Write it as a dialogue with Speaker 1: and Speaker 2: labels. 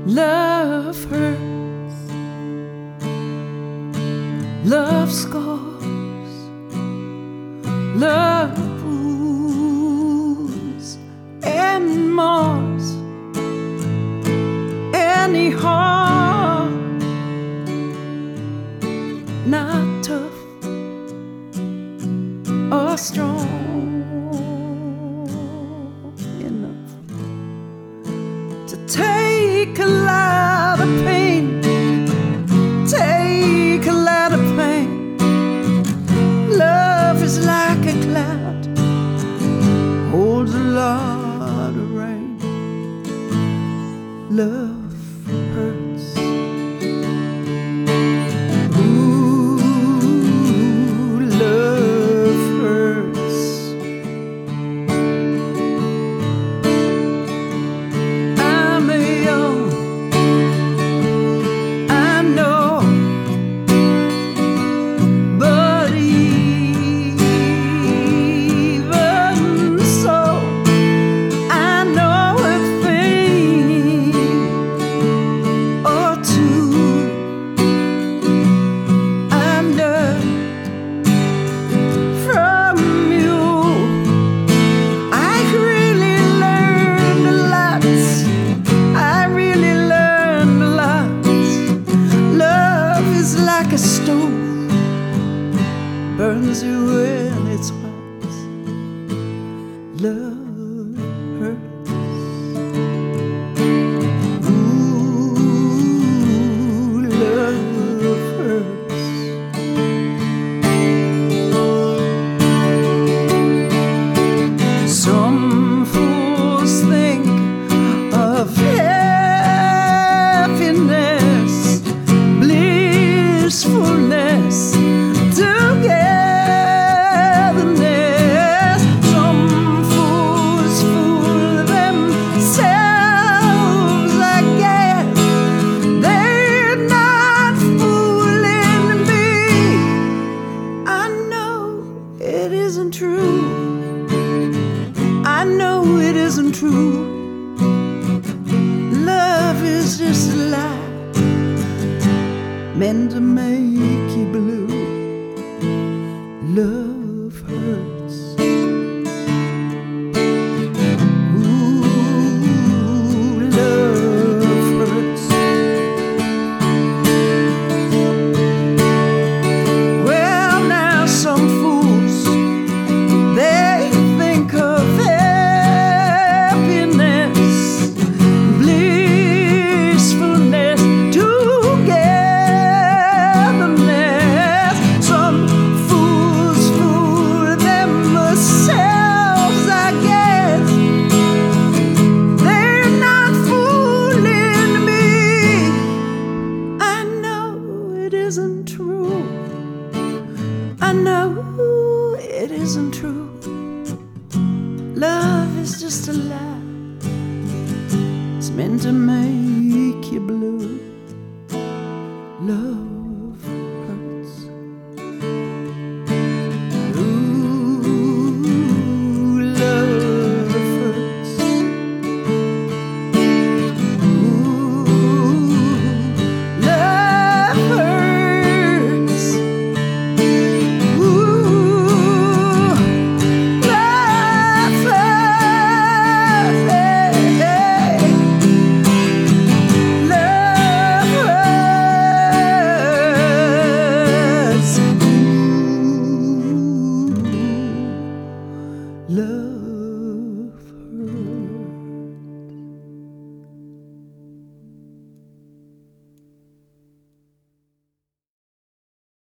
Speaker 1: Love hurts, love scars, love wounds and mars any heart not tough or strong enough to take a lot of pain, take a lot of pain. Love is like a cloud, holds a lot of rain. Love hurts. Ooh, love hurts. I'm young, I know, but even so, I know a thing or two. I've learned from you. I really learned a lot. I really learned a lot. Love is like a stove, burns you when it's hot. Love hurts. Ooh, love hurts. Some fools think of happiness, blissfulness, togetherness. Some fools fool themselves, I guess. They're not fooling me. I know it isn't true. I know it isn't true. Love is just a lie meant to make you blue. Love hurts. Ooh, love hurts. Well, now some fools, they think of happiness, blissfulness, togetherness. Some fools fool themselves, I guess. They're not fooling me. I know it isn't true. I know it isn't true. Love is just a lie. It's meant to make you blue.